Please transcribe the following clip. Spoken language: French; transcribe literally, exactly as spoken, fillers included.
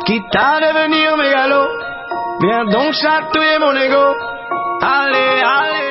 quitte à devenir mégalo. Viens donc chatouiller mon ego. Allez, allez.